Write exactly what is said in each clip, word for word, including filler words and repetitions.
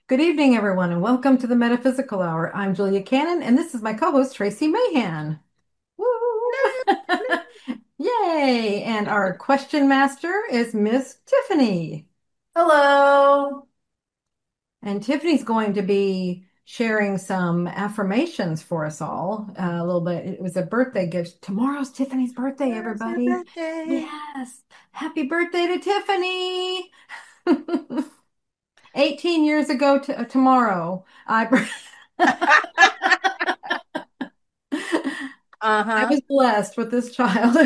Good evening, everyone, and welcome to the Metaphysical Hour. I'm Julia Cannon, and this is my co-host, Tracy Mahan. Woo! Yay! And our question master is Miss Tiffany. Hello. And Tiffany's going to be sharing some affirmations for us all. Uh, a little bit. It was a birthday gift. Tomorrow's Tiffany's birthday, It's your everybody. birthday. Yes. Happy birthday to Tiffany. eighteen years ago to, uh, tomorrow, I I Uh-huh. was blessed with this child.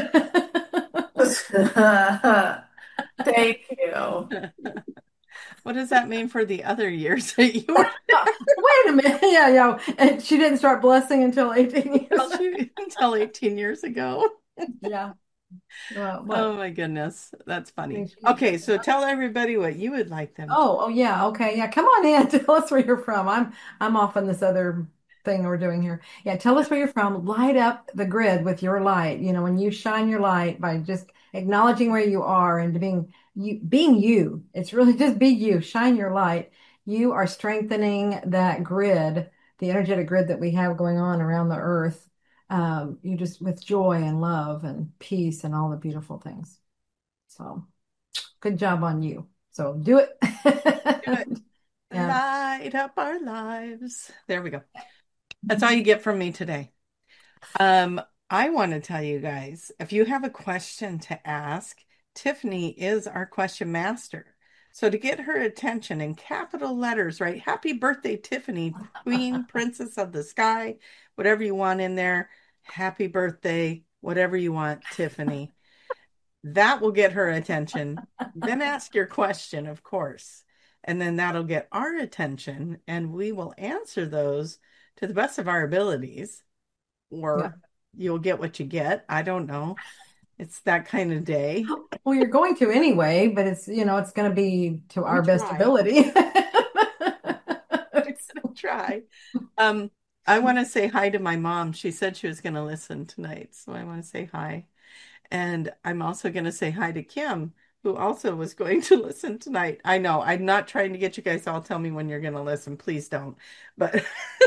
Thank you. Wait What does that mean for the other years that you were a minute. Yeah, yeah. And she didn't start blessing until eighteen years. until she until eighteen years ago? Yeah. Well, Oh what? my goodness, that's I funny. mean, she, Okay, so tell everybody what you would like them to. oh, oh yeah. Okay. Yeah. Come on in. Tell us where you're from. I'm I'm off on this other thing we're doing here. Yeah. Tell us where you're from. Light up the grid with your light. You know, when you shine your light by just acknowledging where you are and being you being you. It's really just be you. Shine your light. You are strengthening that grid, the energetic grid that we have going on around the earth. Um, you just with joy and love and peace and all the beautiful things. So. Good job on you. So do it. Do it. Yeah. Light up our lives. There we go. That's all you get from me today. Um, I want to tell you guys, if you have a question to ask, Tiffany is our question master. So to get her attention in capital letters, right? Happy birthday, Tiffany, Queen, Princess of the Sky, whatever you want in there. Happy birthday, whatever you want, Tiffany. That will get her attention. Then ask your question, of course. And then that'll get our attention, and we will answer those to the best of our abilities, Yeah. or you'll get what you get. I don't know. It's that kind of day. Well, you're going to anyway, but it's, you know, it's going to be to We our best try. ability. We're gonna try. Um, I want to say hi to my mom. She said she was going to listen tonight, so I want to say hi. And I'm also going to say hi to Kim, who also was going to listen tonight. I know I'm not trying to get you guys all tell me when you're going to listen. Please don't. But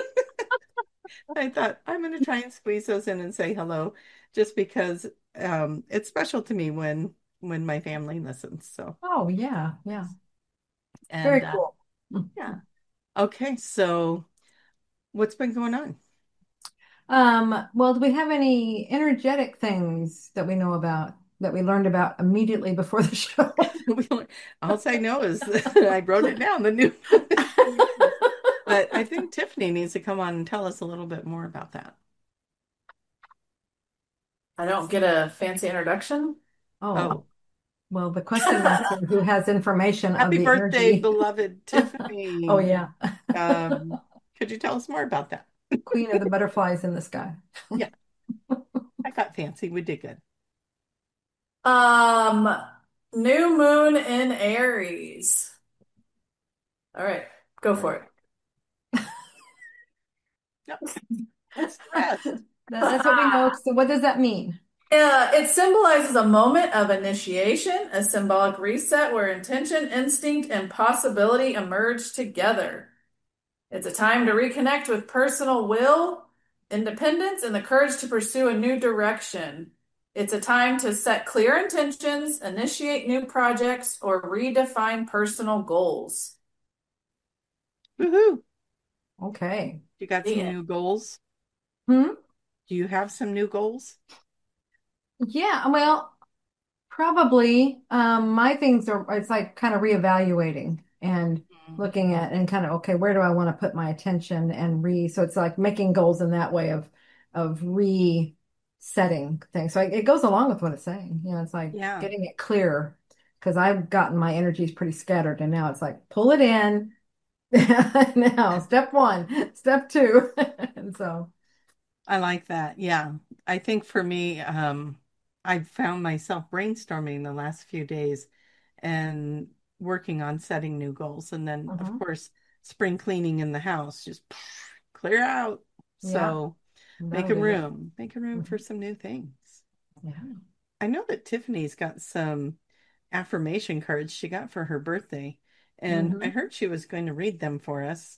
I thought I'm going to try and squeeze those in and say hello, just because um, it's special to me when when my family listens. So, Oh, yeah. Yeah. and Very uh, cool. yeah. Okay, so what's been going on? Um, well, do we have any energetic things that we know about that we learned about immediately before the show? We only- All I know is that I wrote it down, the new. But I think Tiffany needs to come on and tell us a little bit more about that. I don't get a fancy introduction. Oh, Oh, well, the question master who has information of happy the birthday, energy. beloved Oh, Tiffany. yeah. Um, could you tell us more about that? Queen of the butterflies in the sky. Yeah, I got fancy. We did good. Um, New moon in Aries. All right, go for it. No, that's the rest. That, that's what we know. So what does that mean? Yeah, it symbolizes a moment of initiation, a symbolic reset where intention, instinct, and possibility emerge together. It's a time to reconnect with personal will, independence, and the courage to pursue a new direction. It's a time to set clear intentions, initiate new projects, or redefine personal goals. Woohoo! Okay. You got some Yeah. new goals? Hmm? Do you have some new goals? Yeah, well, probably um my things are it's like kind of reevaluating and Mm. looking at and kind of okay, where do I want to put my attention and re so it's like making goals in that way of of resetting things. So it goes along with what it's saying. You know, it's like Yeah, getting it clear because I've gotten my energies pretty scattered and now it's like pull it in. Now, step one, step two. And so, I like that. Yeah. I think for me, um, I've found myself brainstorming the last few days and working on setting new goals. And then, of mhm. course, spring cleaning in the house, just clear out. Yeah, So make that'll a be good. room, make a room for Mhm. some new things. Yeah. I know that Tiffany's got some affirmation cards she got for her birthday. And I Hmm. heard she was going to read them for us.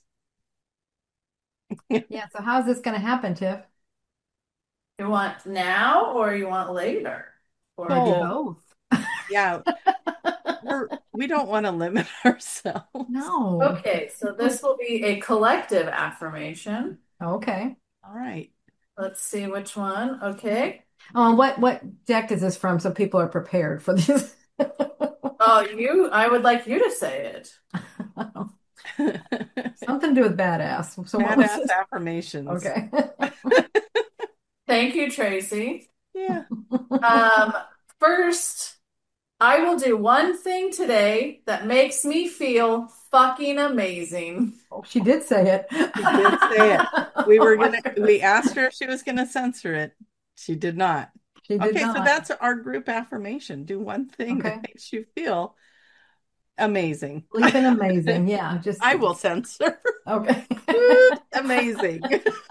Yeah, so how's this going to happen, Tiff? You want now or you want later? Or Maybe just So, both. yeah, we're we don't want to limit ourselves. No. okay, so this will be a collective affirmation. Okay. All right. Let's see which one. Okay. Um, what what deck is this from so people are prepared for this? Oh, you, I would like you to say it. Something to do with badass. So what was Badass this? affirmations. Okay. Thank you, Tracy. Yeah. Um, first, I will do one thing today that makes me feel fucking amazing. Oh, she did say it. She did say it. We Oh were my gonna, we goodness. asked her if she was gonna censor it. She did not. She did Okay, so not. that's our group affirmation. Do one thing that Okay. makes you feel amazing. Sleeping amazing. Yeah, just I will censor. okay. Food amazing.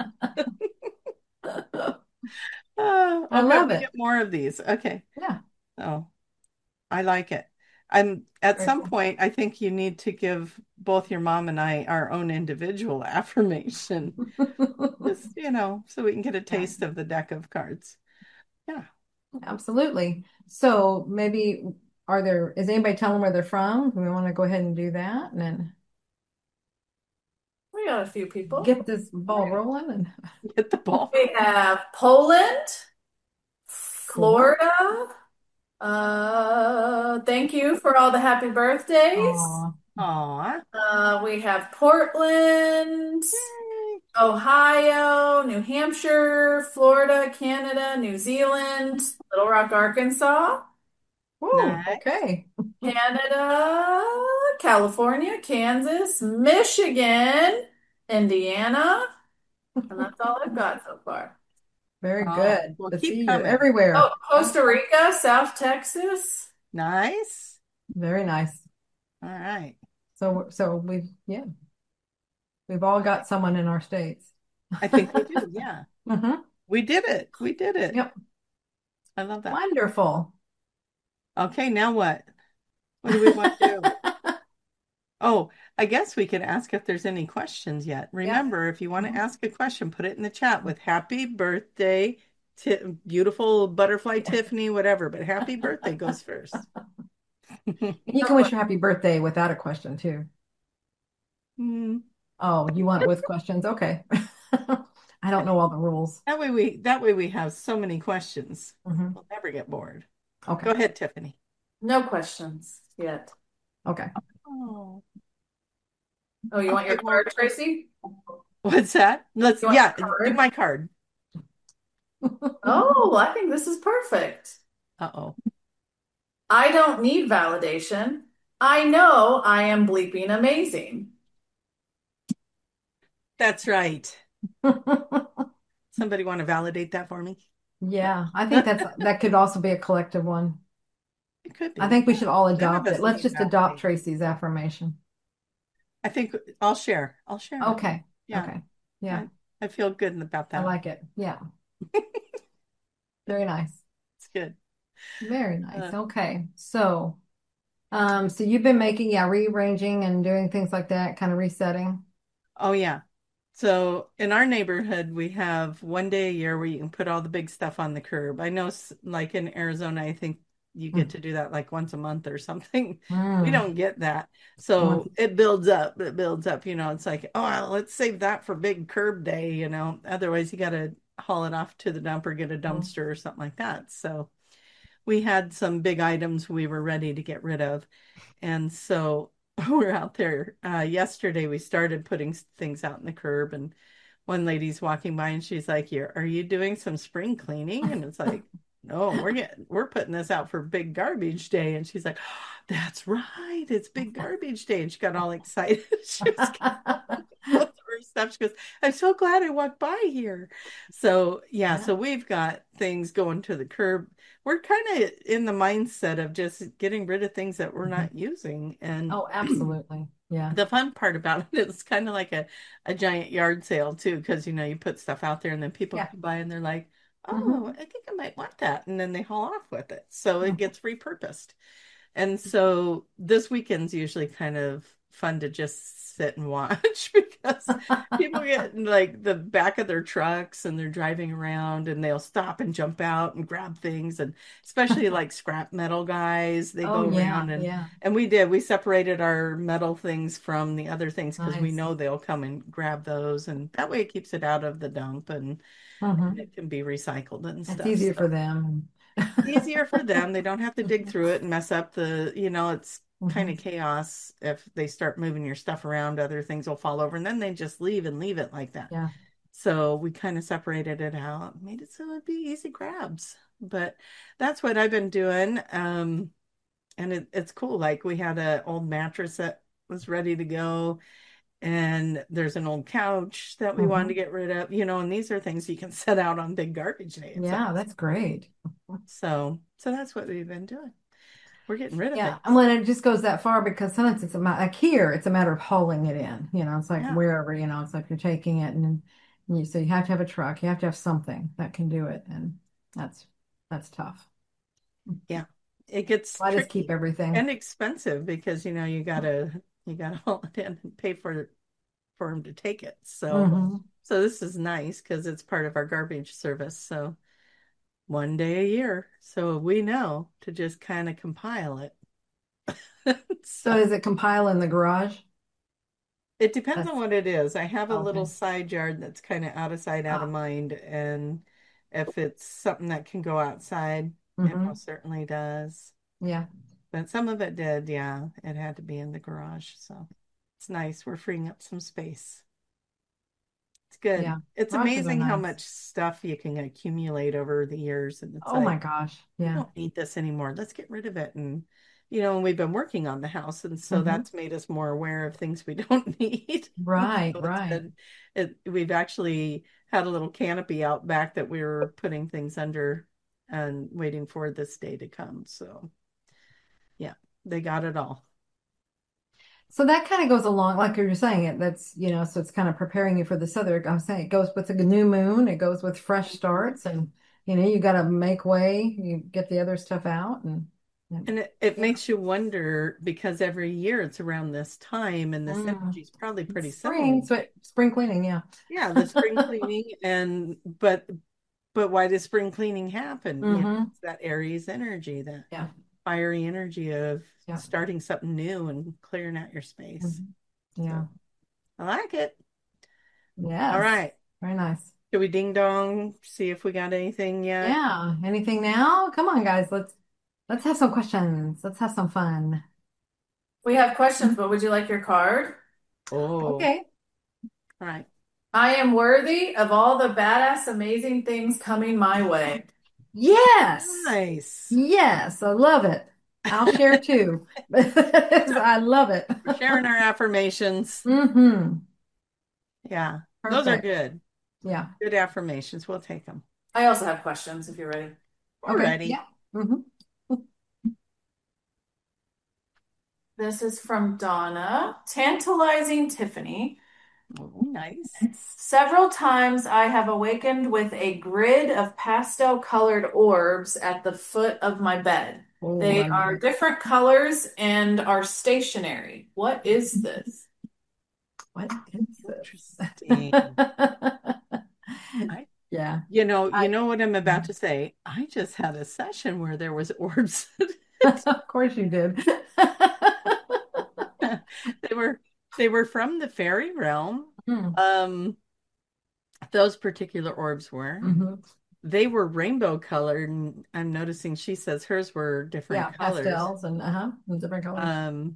Oh, I I'll bet love we it. get more of these. Okay. Yeah. Oh, I like it. I'm at Very some cool. point, I think you need to give both your mom and I our own individual affirmation. Just, you know, so we can get a Yeah, taste of the deck of cards. Yeah. absolutely. So maybe are there, is anybody telling where they're from? We want to go ahead and do that and then We got a few people. get this ball rolling and Get the ball. We have Poland, cool. Florida. Uh, thank you for all the happy birthdays. Aw. Aw. Uh, we have Portland, Yay. Ohio, New Hampshire, Florida, Canada, New Zealand, Little Rock, Arkansas, Whoa, Nice. okay. Canada, California, Kansas, Michigan, Indiana, and that's all I've got so far. Very Oh, good well, to keep see you coming. Oh, everywhere. Costa Rica, South Texas. Nice. Very nice. All right. So, so we've, yeah, we've all got someone in our states. I think we do. Yeah. Hmm. We did it. We did it. Yep. I love that. Wonderful. Okay, now what? What do we want to do? Oh, I guess we could ask if there's any questions yet. Yeah. Remember, if you want to Mhm. ask a question, put it in the chat with happy birthday, Ti- beautiful butterfly Tiffany, whatever, but happy birthday goes first. You can wish her happy birthday without a question too. Hmm. Oh, you want it with questions? Okay. I don't know all the rules. That way we that way we have so many questions. Hmm. We'll never get bored. Okay. Go ahead, Tiffany. No questions yet. Okay. Oh, Oh, you want okay, your well, card, Tracy? what's that? Let's You want yeah, your do card? my card. Oh, I think this is perfect. Uh-oh. I don't need validation. I know I am bleeping amazing. That's right. Somebody want to validate that for me? Yeah, I think that's that could also be a collective one. It could I be. think we should all None of adopt it. us Let's need just adopt validation. Tracy's affirmation. I think I'll share. I'll share it. Okay. Yeah. Okay. Yeah, I, I feel good about I that. like it. Yeah, very nice. It's good. Very nice. Uh, Okay. So, um, so you've been making, yeah, rearranging and doing things like that, kind of resetting. oh yeah. So in our neighborhood, we have one day a year where you can put all the big stuff on the curb. I know, s- like in Arizona, I think you get to do that like once a month or something. We Mm. don't get that. Once. So it builds up, it builds up, you know, it's like, oh, well, let's save that for big curb day, you know. Otherwise, you got to haul it off to the dump or get a dumpster or something like that. So we had some big items we were ready to get rid of. And so we're out there. Uh, yesterday, we started putting things out in the curb, and one lady's walking by and she's like, "Here, are you doing some spring cleaning?" And it's like, "No, we're getting we're putting this out for big garbage day." And she's like, "Oh, that's right, it's big garbage day." And she got all excited. She was going through her stuff. She goes, "I'm so glad I walked by here." So yeah, Yeah. so we've got things going to the curb. We're kind of in the mindset of just getting rid of things that we're Mhm. not using. And Oh, absolutely. Yeah. the fun part about it is kind of like a, a giant yard sale too, because you know, you put stuff out there and then people Yeah. come by and they're like, Hmm. "Oh, I think I might want that." And then they haul off with it. So it Hmm. gets repurposed. And so this weekend's usually kind of fun to just sit and watch because people get in like the back of their trucks and they're driving around and they'll stop and jump out and grab things, and especially like scrap metal guys, they Oh go yeah, around and yeah. and we did we separated our metal things from the other things because we Nice. know they'll come and grab those, and that way it keeps it out of the dump, and, and Hmm. it can be recycled and It's stuff. easier So for them. easier for them. They don't have to dig through it and mess up the, you know, it's kind Hmm. of chaos if they start moving your stuff around, other things will fall over and then they just leave and leave it like that. Yeah. So we kind of separated it out, made it so it'd be easy grabs. But that's what I've been doing. Um, and it, it's cool. Like we had an old mattress that was ready to go, and there's an old couch that we wanted to Hmm. get rid of, you know, and these are things you can set out on big garbage day. It's Yeah, awesome. that's great. So, so that's what we've been doing. We're getting rid of Yeah, things. and when it just goes that far, because sometimes it's a matter, like here, it's a matter of hauling it in. You know, it's like Yeah. wherever, you know, it's like you're taking it, and, and you, so you have to have a truck, you have to have something that can do it, and that's that's tough. Yeah. It gets I just keep tricky everything. and expensive because, you know, you gotta you gotta haul it in and pay for for them to take it. So, Hmm. so this is nice because it's part of our garbage service. So one day a year. So we know to just kind of compile it. So So is it compile in the garage? it depends on That's what it is. I have a little okay. side yard that's kind of out of sight, out of Ah, mind. And if it's something that can go outside, it hmm. most certainly does. Yeah, But some of it did, yeah. It had to be in the garage. So it's nice. We're freeing up some space. It's good. yeah. It's Garages are amazing how nice. much stuff you can accumulate over the years. And it's Oh my like, gosh. we Yeah. don't need this anymore. Let's get rid of it. And, you know, and we've been working on the house. And so Hmm. that's made us more aware of things we don't need. Right, So it's right. been, it, we've actually had a little canopy out back that we were putting things under and waiting for this day to come. So, yeah, they got it all. So that kind of goes along, like you were saying it, that's, you know, so it's kind of preparing you for this other, I'm saying it goes with the new moon, it goes with fresh Mhm. starts, and, you know, you got to make way, you get the other stuff out, and, and And it, it yeah. makes you wonder because every year it's around this time and this energy Mm. is probably pretty similar. Spring, so spring cleaning, yeah. Yeah, the spring cleaning and but but why does spring cleaning happen? You know, Hmm. it's that Aries energy, that Yeah, fiery energy of yeah. starting something new and clearing out your space. Mhm. Yeah. So I like it. All Yes. right. Very nice. Should we ding dong, see if we got anything yet? Yeah. Anything now? Come on, guys. Let's let's have some questions. Let's have some fun. We have questions, but would you like your card? Oh, Okay. all right. I am worthy of all the badass, amazing things coming my way. Yes. Nice. Yes, I love it. I'll share too. I love it. We're sharing our affirmations. Hmm. Yeah, those are Perfect. good. Yeah. Good affirmations. We'll take them. I also have questions if you're ready. We're Okay. ready. Yeah. Hmm. This is from Donna. Tantalizing Tiffany. Oh, nice. Several times I have awakened with a grid of pastel colored orbs at the foot of my bed. Oh, They I love are it. different colors and are stationary. What is this? What is this? Interesting. I, Yeah. you know, you I know what I'm about to say. I just had a session where there was orbs. of course you did. They were they were from the fairy realm. Hmm. Um, those particular orbs were. Hmm. They were rainbow colored, and I'm noticing she says hers were different Yeah, colors. pastels and uh-huh, and different colors. Um,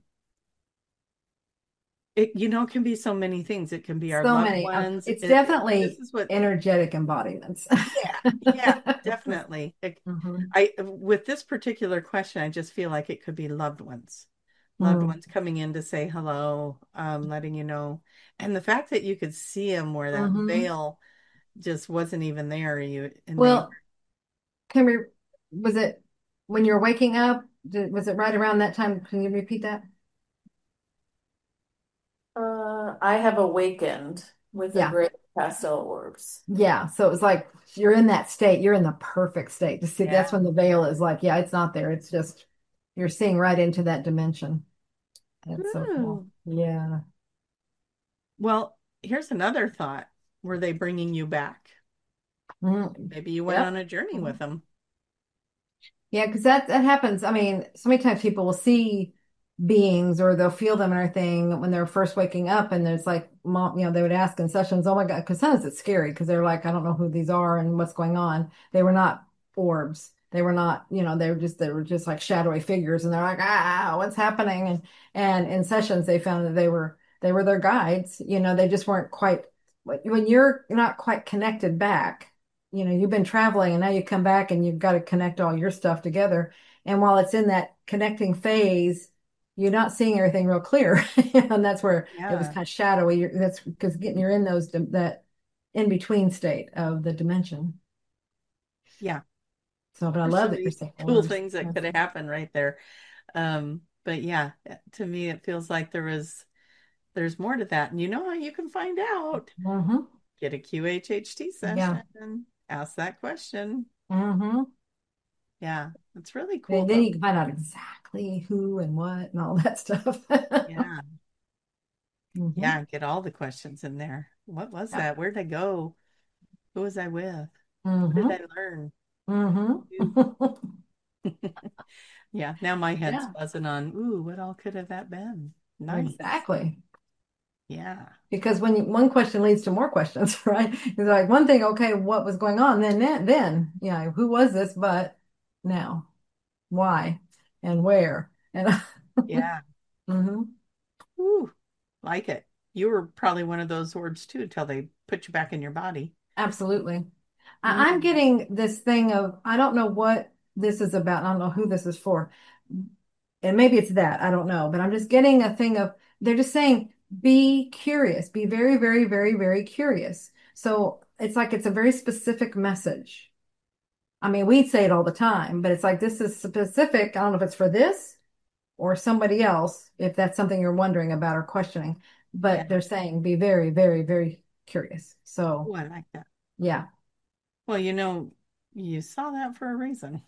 it, you know, can be so many things. It can be our So loved many. Um, ones. It, it's it- this definitely is what, energetic embodiments. yeah, yeah, definitely. It, Hmm. I, with this particular question, I just feel like it could be loved ones, loved Mm. ones coming in to say hello, um, letting you know. And the fact that you could see them where that Hmm. veil just wasn't even there, you, and they, Well, can we, was it when you're waking up? Did, was it right around that time? Can you repeat that? Uh, I have awakened with a Yeah. grid of pastel orbs. Yeah. So it was like you're in that state. You're in the perfect state to see. That's yeah, when the veil is like, yeah, it's not there. It's just you're seeing right into that dimension. That's so cool. Ooh. Yeah. Well, here's another thought. Were they bringing you back? Mhm. Maybe you went on Yep. a journey with Mhm. them. Yeah, because that that happens. I mean, so many times people will see beings or they'll feel them and everything when they're first waking up, and there's like, mom, you know, they would ask in sessions, "Oh my God," because sometimes it's scary because they're like, "I don't know who these are and what's going on." They were not orbs. They were not, you know, they were just they were just like shadowy figures, and they're like, "Ah, what's happening?" And and in sessions they found that they were they were their guides. You know, they just weren't quite when you're not quite connected back, you know, you've been traveling and now you come back and you've got to connect all your stuff together. And while it's in that connecting phase, you're not seeing everything real clear. And that's where it was Yeah. kind of shadowy. You're, that's because getting you're in those that in between state of the dimension. Yeah. So, but I There's so love that you're many saying cool orbs. things that That's, could have happened right there. Um, but yeah, to me, it feels like there was there's more to that. And you know how you can find out? mm-hmm. Get a Q H H T Yeah. session, ask that question. Mm-hmm. Yeah, it's really cool And then though. you can find out exactly who and what and all that stuff. Yeah, hmm yeah, get all the questions in there. What was Yeah. that? Where'd I go? Who was I with? What did Mm-hmm. I learn? Mm-hmm. Yeah, now my head's Yeah, buzzing on, ooh, what all could have that been? Nice. exactly. Yeah, Because when you, one question leads to more questions, right? It's like one thing, okay, what was going on? Then, then, then, yeah, who was this? But now, why and where? And yeah. hmm Ooh, like it. You were probably one of those orbs too till they put you back in your body. absolutely. I, I'm Mm, getting this thing of I don't know what this is about. I don't know who this is for. And maybe it's that, I don't know, but I'm just getting a thing of they're just saying be curious, be very, very, very, very curious. So it's like it's a very specific message. I mean, we say it all the time, but it's like this is specific. I don't know if it's for this or somebody else, if that's something you're wondering about or questioning, but yeah. they're saying be very, very, very curious. Ooh, So I like that. yeah. Well, you know, you saw that for a reason.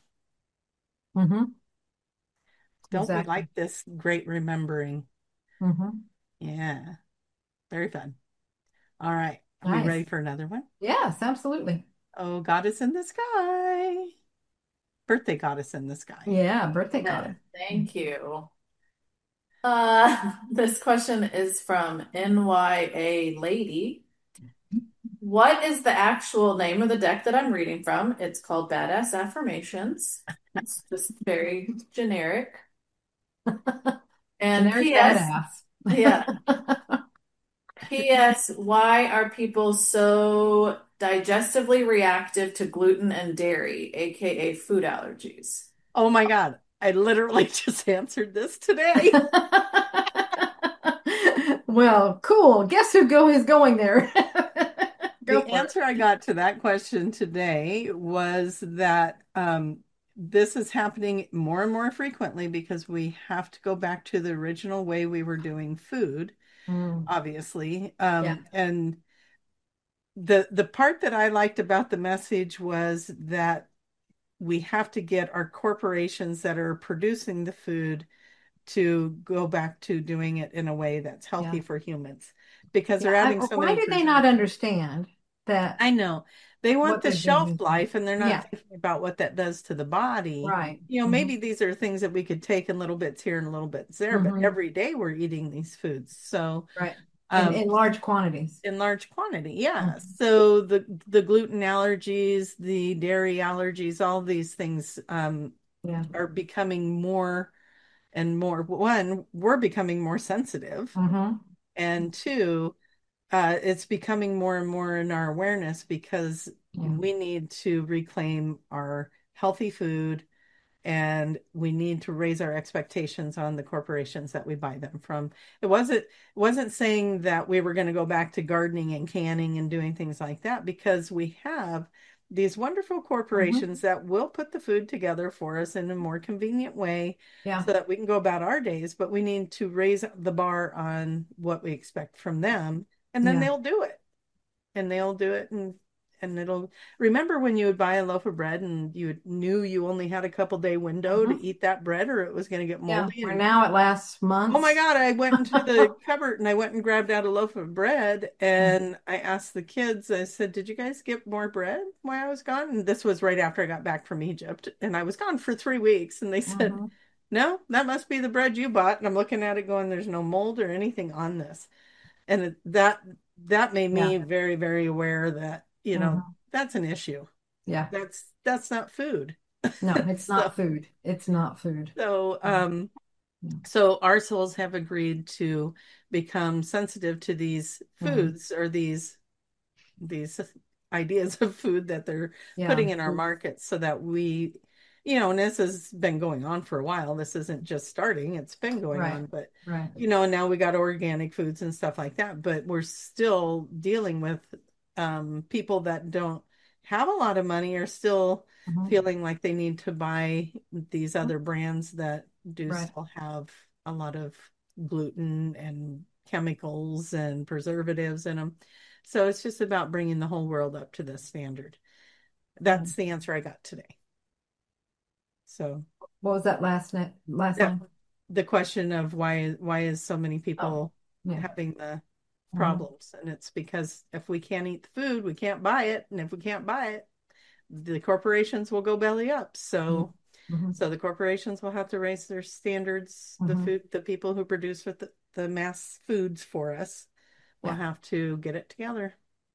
hmm Don't we Exactly. like this great remembering? hmm Yeah, very fun. All right. Are we ready Nice. for another one? Yes, absolutely. Oh, goddess in the sky. Birthday goddess in the sky. Yeah, birthday goddess. Thank you. Uh, this question is from N Y A Lady. What is the actual name of the deck that I'm reading from? It's called Badass Affirmations. It's just very generic. And Generic P S, badass. yeah, P S, why are people so digestively reactive to gluten and dairy, aka food allergies? Oh my God. I literally just answered this today. Well, cool. Guess who go is going there? Go The for it. answer I got to that question today was that um, this is happening more and more frequently because we have to go back to the original way we were doing food, Mm, obviously. yeah, Um, and the the part that I liked about the message was that we have to get our corporations that are producing the food to go back to doing it in a way that's yeah, healthy for humans because yeah. they're I, adding so why many do they not preservatives. understand that I know. They want what the they're shelf doing? life and they're not Yeah, thinking about what that does to the body. right. You know, hmm maybe these are things that we could take in little bits here and a little bits there, but hmm every day we're eating these foods. So, Right. In um, in large quantities. in large quantity, yeah. Mhm. So the the gluten allergies, the dairy allergies, all these things um, Yeah. are becoming more and more. One, we're becoming more sensitive, hmm and two, uh, it's becoming more and more in our awareness because Yeah. we need to reclaim our healthy food and we need to raise our expectations on the corporations that we buy them from. It wasn't it wasn't saying that we were going to go back to gardening and canning and doing things like that because we have these wonderful hmm corporations that will put the food together for us in a more convenient way Yeah. so that we can go about our days, but we need to raise the bar on what we expect from them and then Yeah. they'll do it and they'll do it and and it'll remember when you would buy a loaf of bread and you knew you only had a couple day window to Mhm. eat that bread or it was going to get Yeah, moldy where and now it lasts oh my months. God, I went into the cupboard and I went and grabbed out a loaf of bread and I asked the kids, I said, "Did you guys get more bread while I was gone?" And this was right after I got back from Egypt and I was gone for three weeks. And they said, Hmm. "No, that must be the bread you bought." And I'm looking at it going, "There's no mold or anything on this." And it, that that made Yeah. me very, very aware that, you know, Hmm. that's an issue. Yeah. That's that's not food. No, it's So not food. It's not food. so Mhm. um Yeah. so our souls have agreed to become sensitive to these Hmm. foods or these these ideas of food that they're Yeah. putting in our markets so that we, you know, and this has been going on for a while. This isn't just starting, it's been going Right. on, but Right. you know, now we got organic foods and stuff like that, but we're still dealing with um, people that don't have a lot of money are still Hmm. feeling like they need to buy these other brands that do Right. still have a lot of gluten and chemicals and preservatives in them. So it's just about bringing the whole world up to this standard. Right. That's the answer I got today. So What was that last net last that line? the question of why why is so many Oh, people yeah. having the Hmm. problems, and it's because if we can't eat the food we can't buy it, and if we can't buy it the corporations will go belly up. So Hmm. so the corporations will have to raise their standards. The Hmm. food the people who produce with the, the mass foods for us will Yeah. have to get it together.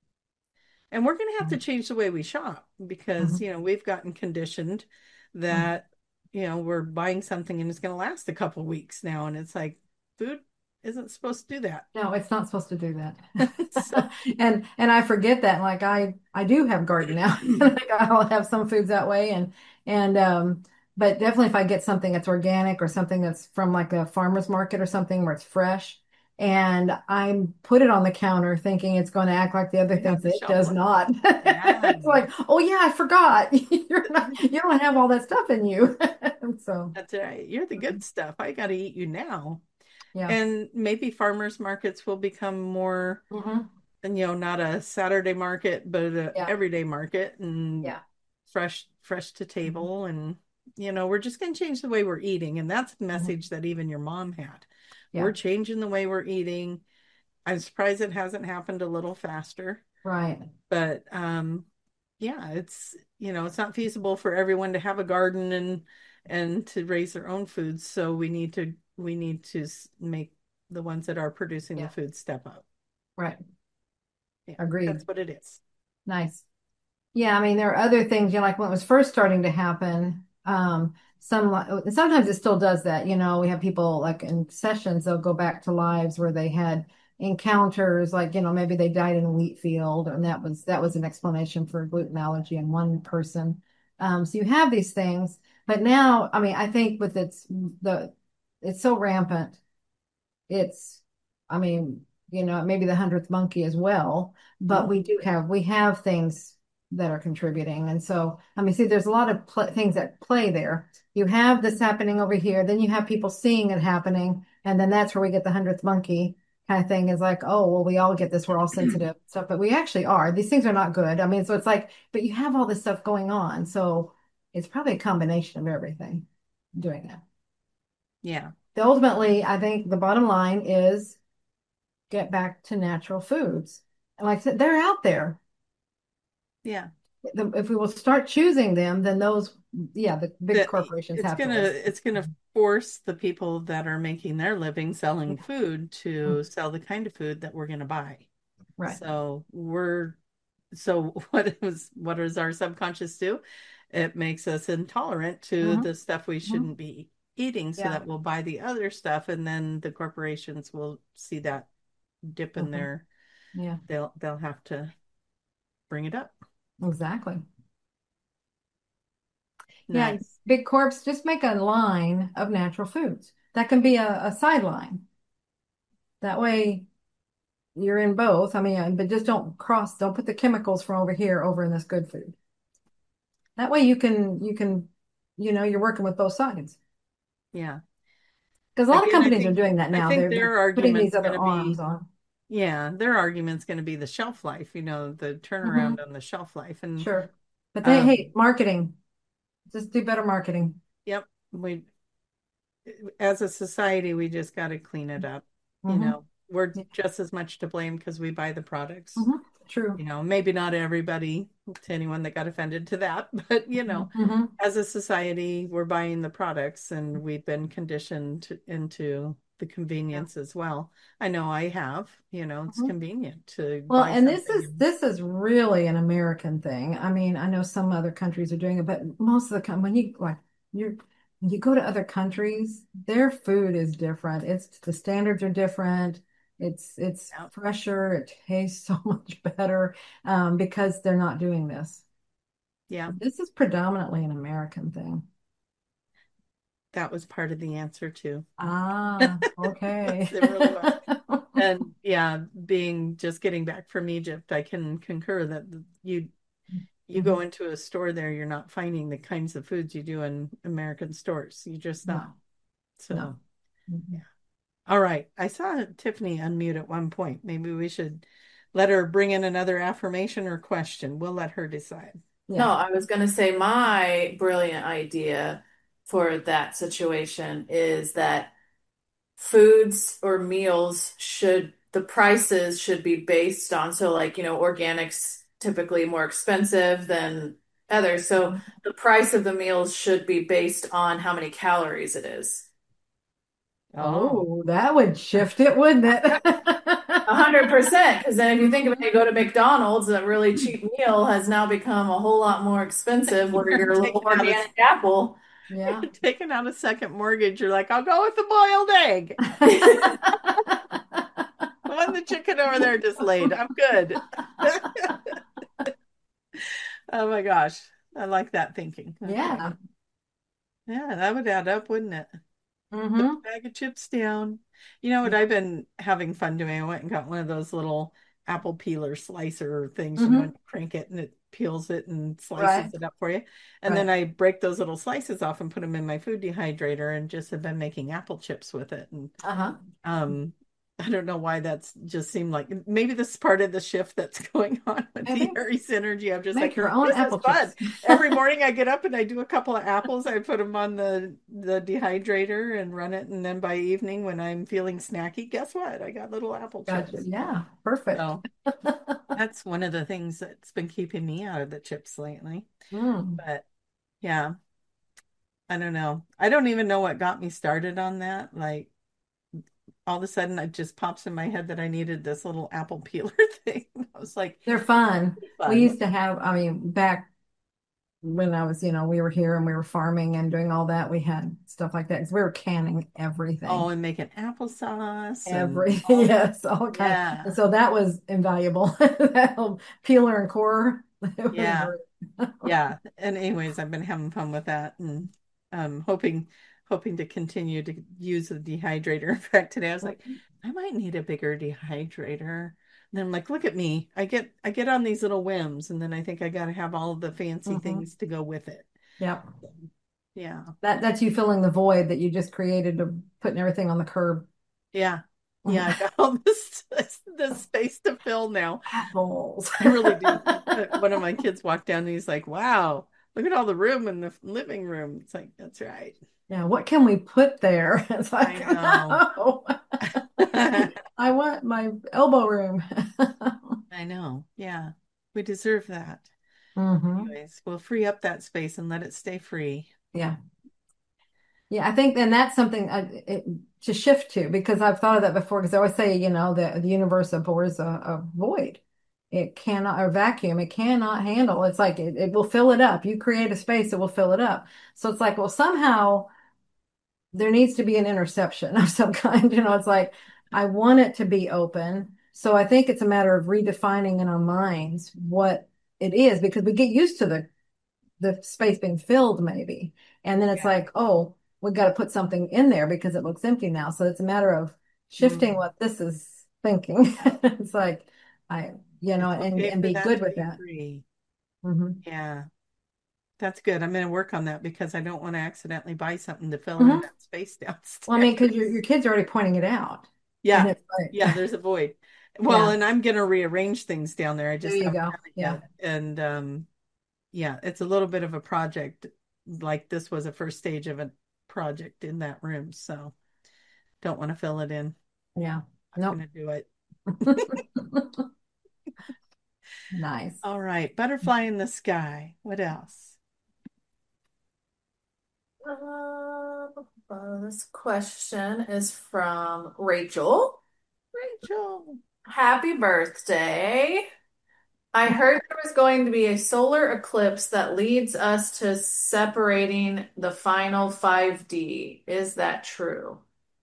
And we're going to have to change the way we shop because, Hmm. you know, we've gotten conditioned Hmm. that, you know, we're buying something and it's going to last a couple of weeks now. And it's like, food isn't supposed to do that. No, it's not supposed to do that. So, And and I forget that. Like I I do have garden now. Like I'll have some foods that way and and um but definitely if I get something that's organic or something that's from like a farmer's market or something where it's fresh and I put it on the counter thinking it's going to act like the other you have things, the it shelf does life. not. Yeah. It's like, oh yeah, I forgot. You're not you don't have all that stuff in you. So, That's right. You're the good stuff. I got to eat you now. yeah. And maybe farmers markets will become more, Hmm. and you know, not a Saturday market, but a Yeah. everyday market and Yeah. fresh, fresh to Hmm. table. And, you know, we're just going to change the way we're eating. And that's the Hmm. message that even your mom had. We're Yeah. changing the way we're eating. I'm surprised it hasn't happened a little faster, Right. but um, yeah, it's, you know, it's not feasible for everyone to have a garden and and to raise their own foods. So we need to we need to make the ones that are producing the Yeah. food step up. Right. Yeah, Agreed. that's what it is. Nice. Yeah, I mean, there are other things, you know, like when it was first starting to happen, um, some li- sometimes it still does that. You know, we have people like in sessions, they'll go back to lives where they had encounters, like, you know, maybe they died in a wheat field, and that was that was an explanation for gluten allergy in one person. Um, so you have these things, but now, I mean, I think with its the it's so rampant it's, I mean, you know, maybe the hundredth monkey as well, but we Mhm. do have we have things that are contributing, and so I mean, see, there's a lot of pl things that play there. You have this happening over here, then you have people seeing it happening, and then that's where we get the hundredth monkey kind of thing. Is like, oh, well, we all get this, we're all sensitive stuff, but we actually are. These things are not good. I mean, so it's like, but you have all this stuff going on, so it's probably a combination of everything doing that. Yeah, Ultimately, I think the bottom line is get back to natural foods. And like I said, they're out there. yeah. The- If we will start choosing them, then those, yeah, the big That corporations it's have to gonna listen. it's gonna force the people that are making their living selling Yeah. food Mm. to sell the kind of food that we're gonna buy. Right. So we're so what is what does our subconscious do? It makes us intolerant to Hmm. the stuff we Hmm. shouldn't be eating so Yeah. that we'll buy the other stuff and then the corporations will see that dip in Hmm. their Yeah. they'll they'll have to bring it up. Exactly. Yeah. Nice. Big corps just make a line of natural foods. That can be a, a sideline. That way you're in both. I mean, but just don't cross, don't put the chemicals from over here over in this good food. That way you can, you can, you know, you're working with both sides. Yeah. Because a lot of Again, I companies are think doing that I now. think They're they're their putting these argument's other going to arms be on. Yeah, their argument's going to be the shelf life, you know, the Hmm. turnaround on the shelf life. And Sure. But they, hey, um, marketing, just do better marketing. yep, we as a society, we just got to clean it up. You Hmm. know, we're Yeah. just as much to blame because we buy the products. Hmm. True. You know, maybe not everybody, to anyone that got offended to that, but you know, Hmm. as a society, we're buying the products and we've been conditioned to, into the Yeah. convenience as well. I know I have, you know, it's Mhm. convenient to Well, buy and this something is and this is really an American thing. I mean, I know some other countries are doing it, but most of the time when you like you you go to other countries, their food is different. It's the standards are different. It's it's yeah, fresher. It tastes so much better um, because they're not doing this. yeah, This is predominantly an American thing. that was part of the answer too. Ah, okay. It really was. And yeah, being just getting back from Egypt, I can concur that you you go Mhm. into a store there, you're not finding the kinds of foods you do in American stores. You're just not. No, no. So, yeah. Mhm. All right. I saw Tiffany unmute at one point. Maybe we should let her bring in another affirmation or question. We'll let her decide. No, Yeah. I was going to say my brilliant idea for that situation is that foods or meals should, the prices should be based on, so like, you know, organics typically more expensive than others. So the price of the meals should be based on how many calories it is. Oh, Oh, that would shift it, wouldn't it? A hundred percent. Because then if you think about it, you go to McDonald's, a really cheap meal has now become a whole lot more expensive, where you're your little taking out a organic apple. Yeah. taking out a second mortgage. You're like, I'll go with the boiled egg. The one the chicken over there just laid. I'm good. Oh my gosh. I like that thinking. Okay. Yeah. Yeah, that would add up, wouldn't it? Put the Hmm. bag of chips down. You know what Yeah. I've been having fun doing? I went and got one of those little apple peeler slicer things, you know, and Hmm. you crank it and it peels it and slices Right. it up for you. And then Right. I break those little slices off and put them in my food dehydrator and just have been making apple chips with it. And Uh-huh. um, I don't know why that's just seemed like maybe this is part of the shift that's going on with the Maybe Aries energy. I'm just make like, your own this is apple fun. chips. Every morning I get up and I do a couple of apples. I put them on the the dehydrator and run it. And then by evening, when I'm feeling snacky, guess what? I got little apple Gotcha. chips. Yeah. Perfect. So that's one of the things that's been keeping me out of the chips lately. Mm. But yeah, I don't know. I don't even know what got me started on that. Like all of a sudden it just pops in my head that I needed this little apple peeler thing. I was like, They're fun. We fun. used to have, I mean, back when I was, you know, we were here and we were farming and doing all that, we had stuff like that because we were canning Oh, everything. and making applesauce and Everything, all that. yes, all kinds. And Yeah. so that was invaluable. That whole peeler and core, it was Yeah. great. Yeah. And anyways, I've been having fun with that and um hoping hoping to continue to use the dehydrator. In fact, today I was like, I might need a bigger dehydrator. And then I'm like, look at me. I get I get on these little whims and then I think I gotta have all the fancy Hmm. things to go with it. Yep. Yeah. That that's you filling the void that you just created of putting everything on the curb. Yeah. Yeah, I got all this this space to fill now. Apples. I really do. Uh, One of my kids walked down and he's like, wow, look at all the room in the living room. It's like, that's right. Yeah, what can we put there? It's I like, know. no, I want my elbow room. I know. Yeah. We deserve that. Hmm. Anyways, we'll free up that space and let it stay free. Yeah. Yeah, I think, and that's something I, it, to shift to because I've thought of that before. Because I always say, you know, the the universe abhors a, a void. It cannot, or vacuum, it cannot handle. It's like it, it will fill it up. You create a space, it will fill it up. So it's like, well, somehow there needs to be an interception of some kind. You know, it's like I want it to be open. So I think it's a matter of redefining in our minds what it is because we get used to the the space being filled maybe. And then it's Yeah. like, oh, we've got to put something in there because it looks empty now. So it's a matter of shifting Mm. what this is thinking. It's like I, you know, It's and okay and for be that good to with be that. free. Hmm. Yeah. That's good. I'm going to work on that because I don't want to accidentally buy something to fill in Hmm. that space Well, I mean, downstairs. because your your kids are already pointing it out. And Yeah. it's like, Yeah, there's a void. Well, Yeah, and I'm gonna rearrange things down there. I there just you haven't go. done it Yeah, yet. And um yeah, it's a little bit of a project. Like this was a first stage of a project in that room, so don't want to fill it in. yeah. I'm Nope. gonna do it. Nice. All right, butterfly in the sky. What else? Uh, uh, this question is from Rachel. Rachel. Happy birthday. I heard there was going to be a solar eclipse that leads us to separating the final five D. Is that true?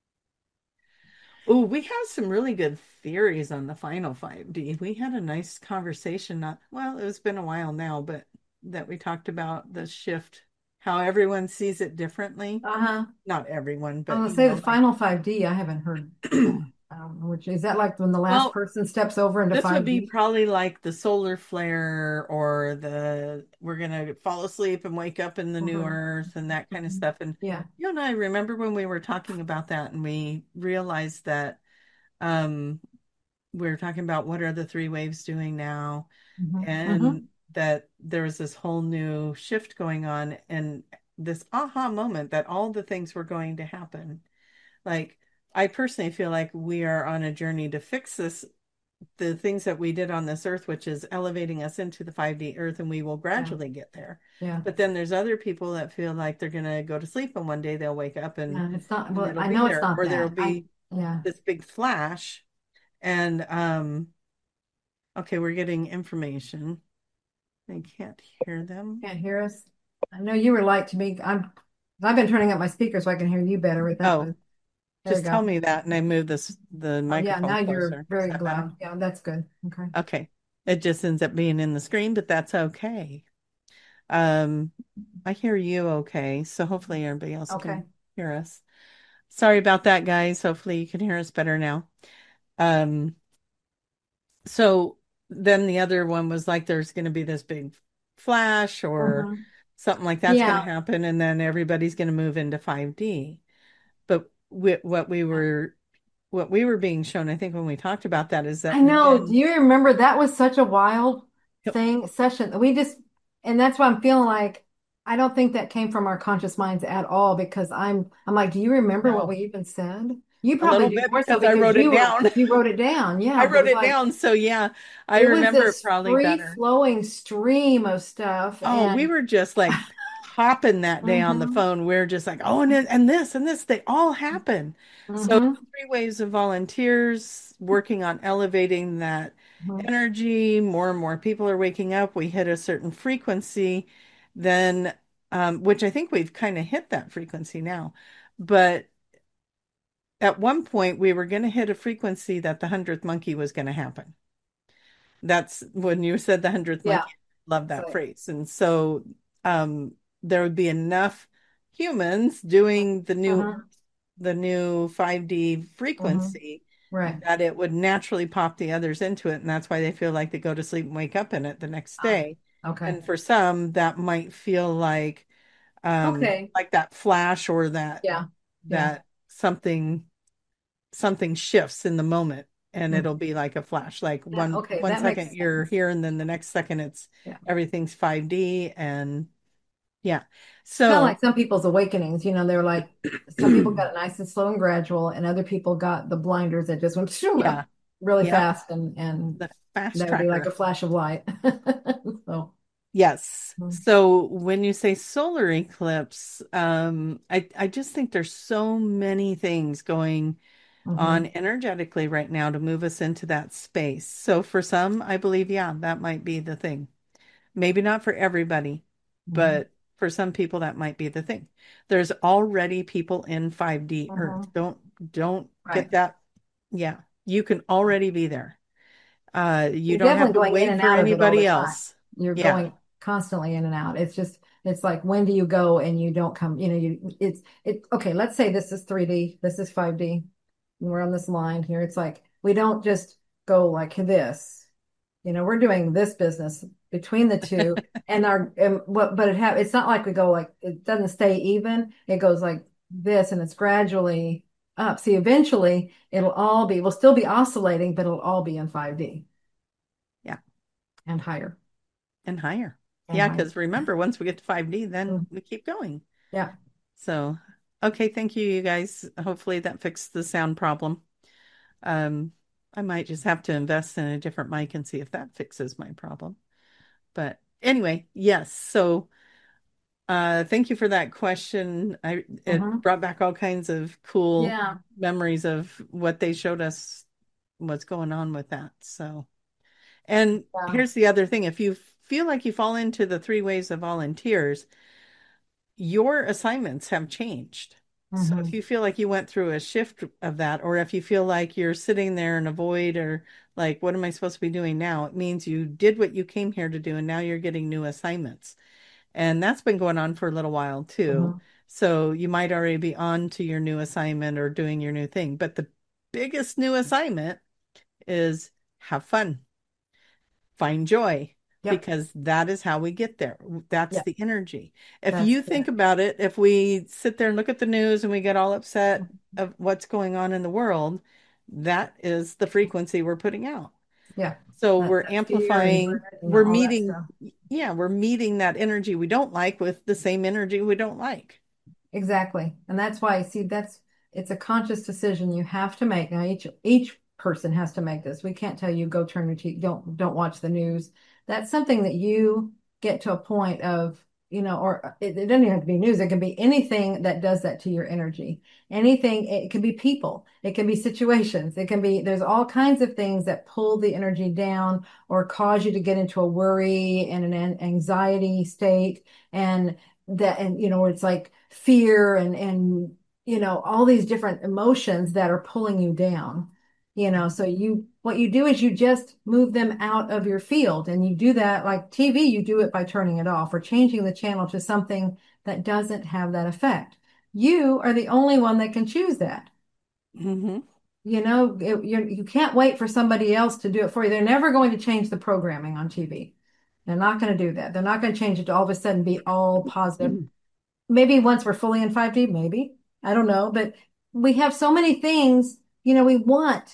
Oh, we have some really good theories on the final five D. We had a nice conversation, not, well, it's been a while now, but that we talked about the shift, how everyone sees it differently. Uh-huh. Not everyone, I was but gonna you say know, the like, final five D, I haven't heard that. I don't know which is that like when the last well, person steps over into this would be five D? probably like the solar flare or the we're gonna fall asleep and wake up in the new Hmm. earth and that kind of Hmm. stuff. And Yeah. you and I remember when we were talking about that and we realized that um we were talking about what are the three waves doing now, Hmm. and Hmm. that there was this whole new shift going on and this aha moment that all the things were going to happen. Like I personally feel like we are on a journey to fix this, the things that we did on this earth, which is elevating us into the five D earth, and we will Yeah. gradually get there. Yeah. But then there's other people that feel like they're going to go to sleep and one day they'll wake up and, Yeah. It's not, and well, it'll I be know it's there, not or there'll that. I, be yeah. this big flash. And, um, okay, we're getting information. I can't hear them. Can't hear us. I know you were light to me. I'm, I've been turning up my speaker so I can hear you better with that, Oh, but there we just tell go. me that and I move this, the Oh, yeah. microphone Now you're closer. Is very that better? loud. Yeah. That's good. Okay. Okay. It just ends up being in the screen, but that's okay. Um, I hear you okay, so hopefully everybody else Okay. can hear us. Sorry about that, guys. Hopefully you can hear us better now. Um, so then the other one was like there's going to be this big flash or Hmm. something like that's going to Yeah. happen, and then everybody's going to move into five D. But we, what we were what we were being shown, I think when we talked about that, is that I know. Do then you remember that was such a wild thing, session? We just, and that's why I'm feeling like I don't think that came from our conscious minds at all because I'm I'm like, do you remember what we no, even said? You a probably little do bit more so because I because wrote it you were down. you wrote it down. I Yeah, but wrote it's it like down, so yeah, I it was remember it this probably better. free-flowing stream of stuff Oh, we and were just like hopping that day on the hmm phone. We're just like, oh, and, and this and this, they all happen. So hmm three waves of volunteers working on elevating that hmm energy. More and more people are waking up. We hit a certain frequency, then, um, which I think we've kind of hit that frequency now. But at one point, we were going to hit a frequency that the hundredth monkey was going to happen. That's when you said the hundredth Yeah. monkey. Love that So phrase. And so um, there would be enough humans doing the new uh-huh. the new five D Hmm. frequency Right. that it would naturally pop the others into it. And that's why they feel like they go to sleep and wake up in it the next Ah, day. okay. And for some, that might feel like um, Okay. like that flash or that Yeah. Yeah. that something something shifts in the moment and Mm. it'll be like a flash. Like Yeah. one Okay. one That second makes you're sense. here and then the next second it's Yeah. everything's five D and yeah. Kind of So like some people's awakenings, you know, they're like some people got it nice and slow and gradual, and other people got the blinders that just went shoo, up yeah. really Yep. fast, and and The fast that would be like tracker. a flash of light. So, Yes. mm, So when you say solar eclipse, um, I, I just think there's so many things going on mhm, energetically right now to move us into that space. So for some, I believe, yeah, that might be the thing. Maybe not for everybody, mhm, but for some people that might be the thing. There's already people in five D Earth. mhm. Don't don't get Right. that. Yeah, you can already be there. Uh, you You're don't have definitely to going in wait and for out of it all the anybody time. else. You're Yeah. going constantly in and out. It's just, it's like, when do you go and you don't come, you know, you, it's, it, okay, let's say this is three D, this is five D, and we're on this line here. It's like, we don't just go like this, you know, we're doing this business between the two and our, and what, but it have, it's not like we go like, it doesn't stay even. It goes like this and it's gradually. up. See, eventually it'll all be, we'll still be oscillating, but it'll all be in five D Yeah. and higher And higher. and Yeah, higher. because remember, once we get to five D, then Mm, we keep going. yeah. So, okay, thank you, you guys. Hopefully that fixed the sound problem. Um, I might just have to invest in a different mic and see if that fixes my problem. But anyway, yes. So, uh, thank you for that question. I it Mhm. brought back all kinds of cool Yeah. memories of what they showed us, what's going on with that. So, and Yeah. here's the other thing. If you feel like you fall into the three ways of volunteers, your assignments have changed. So if Hmm. you feel like you went through a shift of that, or if you feel like you're sitting there in a void or like, what am I supposed to be doing now? It means you did what you came here to do, and now you're getting new assignments. And that's been going on for a little while too. Hmm. So you might already be on to your new assignment or doing your new thing. But the biggest new assignment is have fun, find joy, Yep. because that is how we get there. That's Yep. the energy. If That's you think it. about it, if we sit there and look at the news and we get all upset of what's going on in the world, that is the frequency we're putting out. Yeah. So That, we're that fear and amplifying, dread and we're all that meeting, stuff. yeah, we're meeting that energy we don't like with the same energy we don't like. Exactly. And that's why, see, that's it's a conscious decision you have to make. Now each each person has to make this. We can't tell you go turn your T V, don't don't watch the news. That's something that you get to a point of, you know, or it, it doesn't even have to be news. It can be anything that does that to your energy. Anything, it can be people, it can be situations, it can be there's all kinds of things that pull the energy down or cause you to get into a worry and an an anxiety state. And that and you know where it's like fear and and you know all these different emotions that are pulling you down, you know so you what you do is you just move them out of your field, and you do that like T V. You do it by turning it off or changing the channel to something that doesn't have that effect. You are the only one that can choose that. Hmm. You know it, you you can't wait for somebody else to do it for you. They're never going to change the programming on T V. They're not going to do that. They're not going to change it to all of a sudden be all positive. Maybe once we're fully in five D, maybe. I don't know. But we have so many things, you know, we want.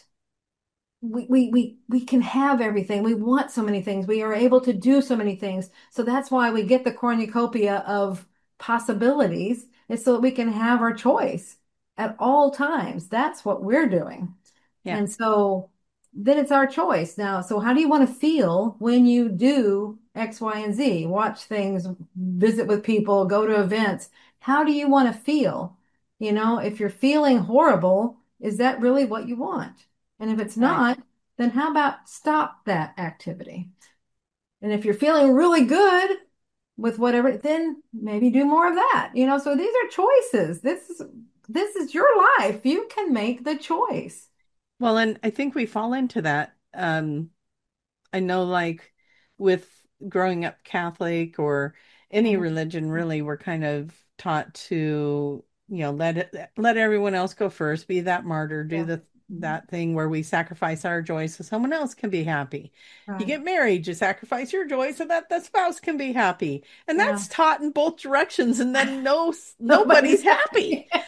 We, we we we can have everything. We want so many things. We are able to do so many things. So that's why we get the cornucopia of possibilities, is so that we can have our choice at all times. That's what we're doing. Yeah. And so then it's our choice. Now, so how do you want to feel when you do X, Y, and Z? Watch things, visit with people, go to events. How do you want to feel? You know, if you're feeling horrible, is that really what you want? And if it's Right. not, then how about stop that activity? And if you're feeling really good with whatever, then maybe do more of that. You know, so these are choices. This is this is your life. You can make the choice. Well, and I think we fall into that. Um, I know, like with growing up Catholic or any Mhm. religion, really, we're kind of taught to, you know, let it let everyone else go first, be that martyr, do Yeah. the Mhm. that thing where we sacrifice our joy so someone else can be happy. You Right. get married, you sacrifice your joy so that the spouse can be happy. And Yeah. that's taught in both directions, and then no Nobody's nobody's happy. happy.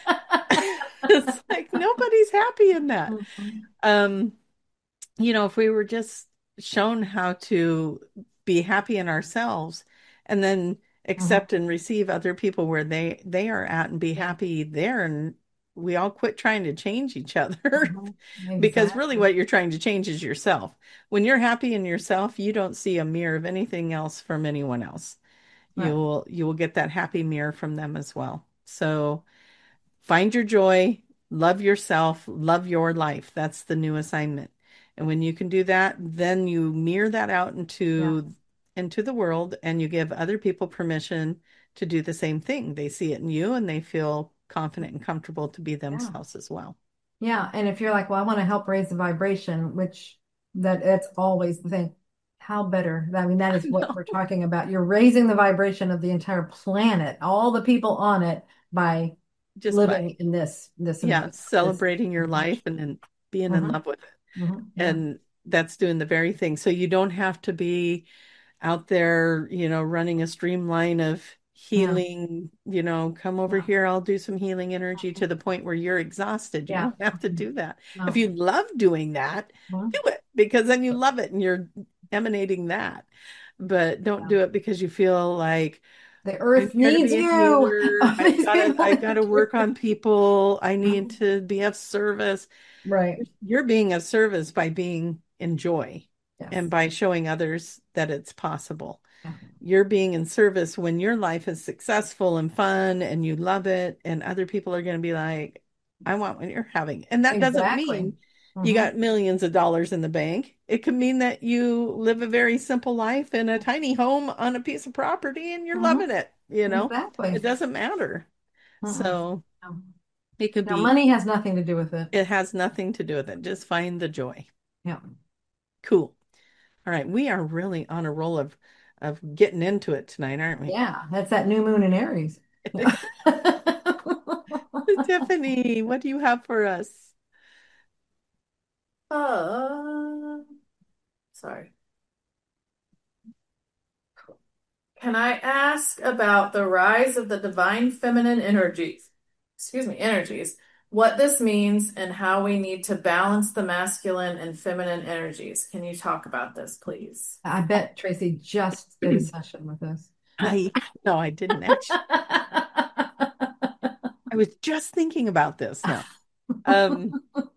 It's like nobody's happy in that. Mhm. Um, you know, if we were just shown how to be happy in ourselves and then Mhm. accept and receive other people where they they are at and be Yeah. happy there, and we all quit trying to change each other Mhm. because really Exactly. what you're trying to change is yourself. When you're happy in yourself, you don't see a mirror of anything else from anyone else. You Right. will you will get that happy mirror from them as well. So find your joy, love yourself, love your life. That's the new assignment. And when you can do that, then you mirror that out Yeah. into into the world, and you give other people permission to do the same thing. They see it in you and they feel confident and comfortable to be Yeah. themselves as well. Yeah. And if you're like, well, I want to help raise the vibration, which that that's always the thing. How better? I mean, that is what we're No, talking about. You're raising the vibration of the entire planet, all the people on it, by just by living in this this yeah, this celebrating your life intention. and then being in Hmm. love with it. Hmm. Yeah. And that's doing the very thing. So you don't have to be out there, you know, running a streamline of Yeah. healing, you know, come over Yeah. here, I'll do some healing energy to the point where you're exhausted. You Yeah. don't have to do that. If No. you love doing that, do Mhm. it because then you love it and you're emanating that. But don't Yeah. do it because you feel like The I'm earth here to needs be a you. healer. I've These got to people I've got need to work you. on people. I need Mhm. to be of service. Right. You're being of service by being in joy and Yes. by showing others that it's possible. Yeah. You're being in service when your life is successful and fun and you love it, and other people are going to be like, I want what you're having. And that doesn't Exactly. mean you Hmm. got millions of dollars in the bank. It could mean that you live a very simple life in a tiny home on a piece of property and you're Hmm. loving it, you know? Exactly. It doesn't matter. Mm-mm. So No. it could No, be, money has nothing to do with it. it has nothing to do with it. Just find the joy. Yeah. Cool. All right, we are really on a roll of of getting into it tonight, aren't we? Yeah. That's that new moon in Aries. Yeah. Tiffany, what do you have for us? Uh, sorry. Can I ask about the rise of the divine feminine energies? Excuse me, energies. What this means and how we need to balance the masculine and feminine energies. Can you talk about this, please? I bet Tracy just did a session with us. I no, I didn't actually. I was just thinking about this now. Um,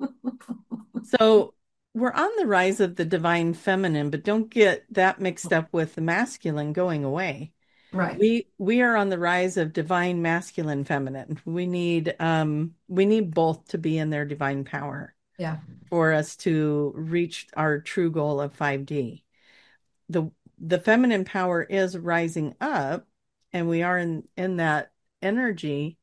so we're on the rise of the divine feminine, but don't get that mixed up with the masculine going away. Right. We we are on the rise of divine masculine feminine. We need um we need both to be in their divine power Yeah. for us to reach our true goal of five D. The the feminine power is rising up and we are in in that energy,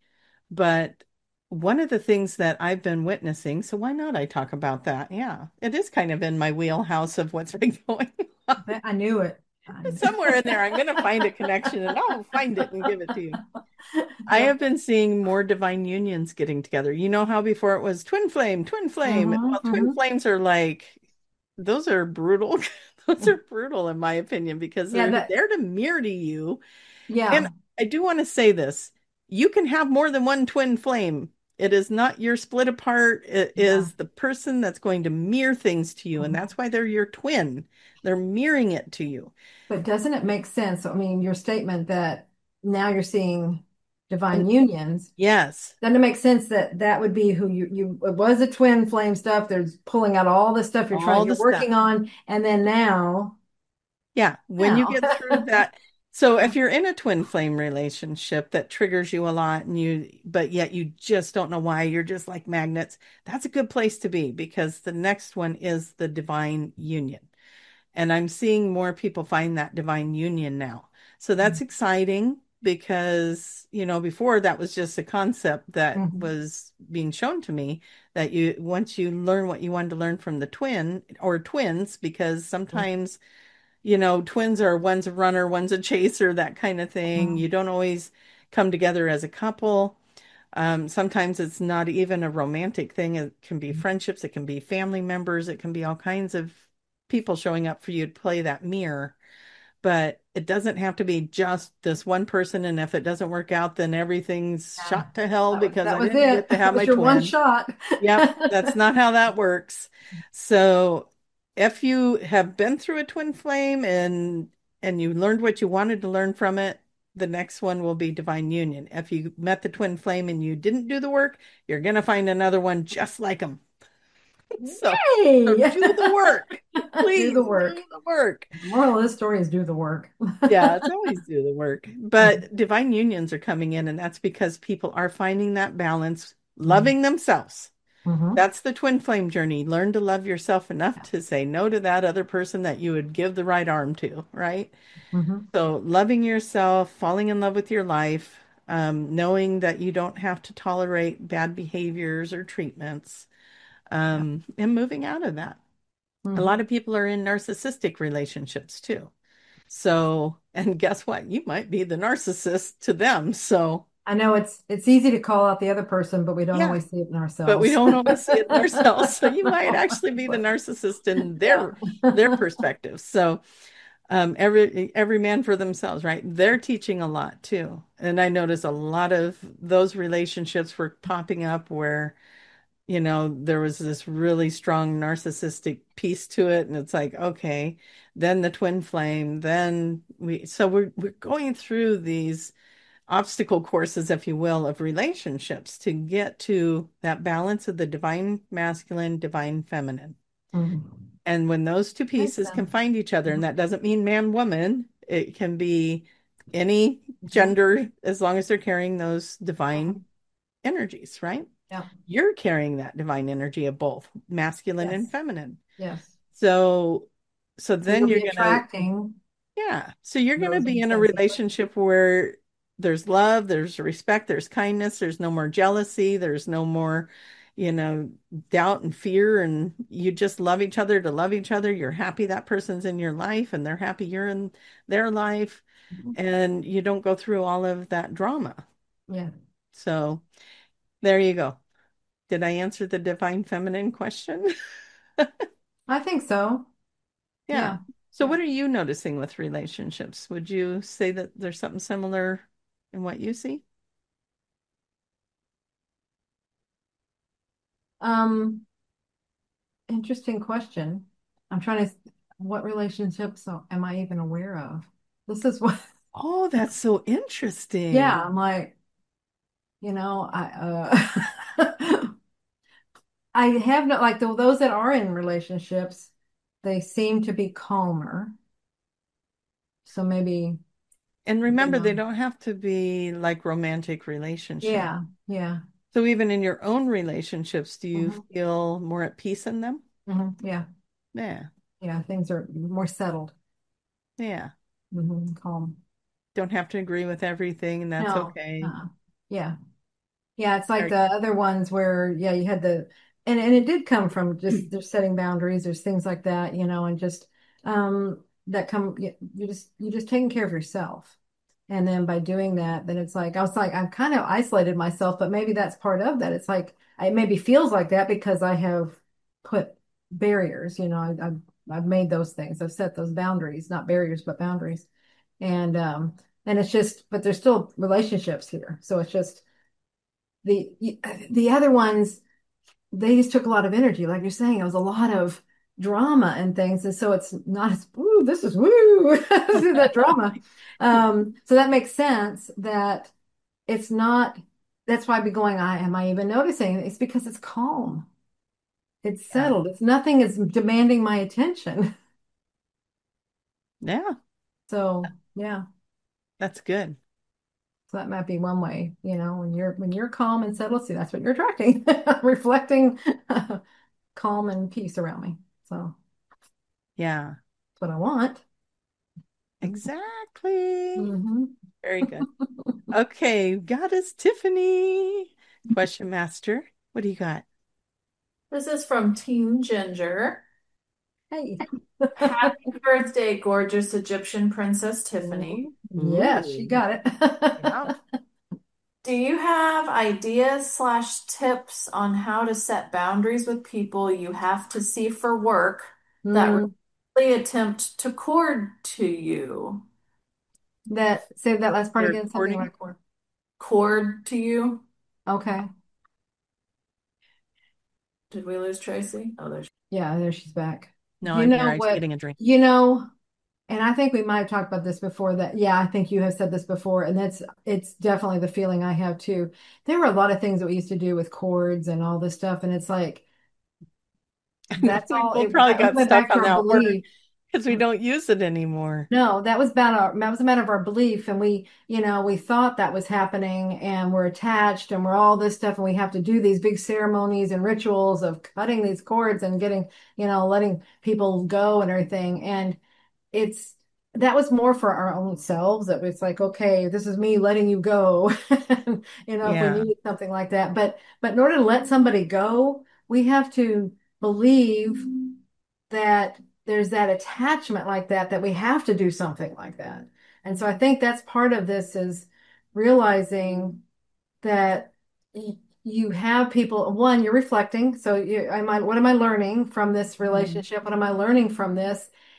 but one of the things that I've been witnessing, so why not I talk about that? Yeah, it is kind of in my wheelhouse of what's been going on. I knew it. I knew Somewhere in there, I'm going to find a connection and I'll find it and give it to you. I Yep. have been seeing more divine unions getting together. You know how before it was twin flame, twin flame. Hmm. Well, twin Hmm. flames are like, those are brutal. Those are brutal, in my opinion, because Yeah, they're that there to mirror to you. And yeah. I do want to say this. You can have more than one twin flame. It is not your split apart. It Yeah. is the person that's going to mirror things to you. And Mhm. that's why they're your twin. They're mirroring it to you. But doesn't it make sense? I mean, your statement that now you're seeing And divine unions, yes, doesn't it make sense that that would be who you you it was a twin flame stuff. There's pulling out all the stuff you're trying all you're the stuff. working on, and then now Yeah, when you now. get through that. So if you're in a twin flame relationship that triggers you a lot and you, but yet you just don't know why, you're just like magnets, that's a good place to be because the next one is the divine union. And I'm seeing more people find that divine union now. So that's exciting because, you know, before that was just a concept that Mhm. was being shown to me that you, once you learn what you wanted to learn from the twin or twins, because sometimes you know, twins are one's a runner, one's a chaser, that kind of thing. You Mhm. don't always come together as a couple. Um, sometimes it's not even a romantic thing. It can be friendships, it can be family members, it can be all kinds of people showing up for you to play that mirror. But it doesn't have to be just this one person. And if it doesn't work out, then everything's Yeah. shot to hell That was, because that I was didn't it. get to That have was my your one twin. shot. Yep, that's not how that works. So if you have been through a twin flame and and you learned what you wanted to learn from it, the next one will be divine union. If you met the twin flame and you didn't do the work, you're going to find another one just like them. So, so Yay! do the work. Do Please the do work. the work. The moral of this story is do the work. Yeah, it's always do the work. But divine unions are coming in, and that's because people are finding that balance, Mhm. loving themselves. Mhm. That's the twin flame journey. Learn to love yourself enough Yeah. to say no to that other person that you would give the right arm to, right? Mhm. So loving yourself, falling in love with your life, um, knowing that you don't have to tolerate bad behaviors or treatments, Yeah. um, and moving out of that. A lot Mhm. of people are in narcissistic relationships too. So, and guess what? You might be the narcissist to them. So, I know it's it's easy to call out the other person, but we don't yeah, always see it in but we ourselves. don't always see it in ourselves. So you might actually be the But narcissist in yeah. their their perspective. So Um, every every man for themselves, right? They're teaching a lot too. And I notice a lot of those relationships were popping up where, you know, there was this really strong narcissistic piece to it. And it's like, okay, then the twin flame, then we, so we're we're going through these obstacle courses, if you will, of relationships to get to that balance of the divine masculine, divine feminine. Mhm. And when those two Makes pieces can sense. find each other, and Mhm. that doesn't mean man, woman, it can be any Mhm. gender as long as they're carrying those divine Mhm. energies, right? Yeah. You're carrying that divine energy of both masculine and Yes. feminine. Yes. So, so So then you'll you're be gonna attracting yeah. So you're going to those be in a insensibly. relationship where there's love, there's respect, there's kindness, there's no more jealousy, there's no more, you know, doubt and fear, and you just love each other to love each other. You're happy that person's in your life and they're happy you're in their life, Mhm. and you don't go through all of that drama. Yeah. So there you go. Did I answer the divine feminine question? I think so. Yeah. Yeah. So Yeah. what are you noticing with relationships? Would you say that there's something similar in what you see? Um, Interesting question. I'm trying to, what relationships am I even aware of? This is what, Oh, that's so yeah, interesting. I'm like, you know, I, uh, I have not, like the, those that are in relationships, they seem to be calmer. So maybe, And you remember, they know, don't have to be like romantic relationship. yeah, yeah, So even in your own relationships, do you hmm feel more at peace in them? hmm yeah, Yeah. yeah, things are more settled, Yeah. hmm calm. Don't have to agree with everything, and that's No, okay. uh, yeah. Yeah, it's like Very the good. other ones where, yeah, you had the, and and it did come from just there's setting boundaries, there's things like that, you know, and just um that come you you just you just taking care of yourself. And then by doing that, then it's like I was like I've kind of isolated myself, but maybe that's part of that. It's like it maybe feels like that because I have put barriers, you know, I, I've I've made those things, I've set those boundaries, not barriers, but boundaries. And um and it's just, but there's still relationships here, so it's just the the other ones, they just took a lot of energy, like you're saying. It was a lot of drama and things, and so it's not as woo. This is woo. That drama. Um, so that makes sense that it's not. That's why I'd be going. I am I even noticing? It's because it's calm. It's Yeah. settled. It's nothing is demanding my attention. Yeah, So yeah, that's good. so that might be one way. You know, when you're when you're calm and settled, see, that's what you're attracting, reflecting calm and peace around me. So Yeah, that's what I want. exactly. Hmm. Very good. Okay, Goddess Tiffany, question master. What do you got? This is from Teen Ginger. Hey. Happy birthday, gorgeous Egyptian Princess Tiffany. Ooh, yes, she Ooh, got yeah. it. Do you have ideas slash tips on how to set boundaries with people you have to see for work that Mm, really attempt to cord to you? that say that last part They're again, something recording. like cord. Cord to you? Okay. Did we lose Tracy? Oh, there's. Yeah, there she's back. No, You I'm here. know I was what? getting a drink. You know, and I think we might have talked about this before that, yeah, I think you have said this before, and that's it's definitely the feeling I have too. There were a lot of things that we used to do with cords and all this stuff, and it's like that's We all both it, probably that, we got went stuck back to on our that word belief. because we don't use it anymore. No, that was about our, that was a matter of our belief. And we, you know, we thought that was happening and we're attached and we're all this stuff. And we have to do these big ceremonies and rituals of cutting these cords and getting, you know, letting people go and everything. And it's, that was more for our own selves. That it's like, okay, this is me letting you go. You know, if we Yeah, needed something like that. But, but in order to let somebody go, we have to believe that there's that attachment like that, that we have to do something like that. And so I think that's part of this is realizing that y- you have people, one, you're reflecting. So you, am I, what am I learning from this mhm, relationship? What am I learning from this?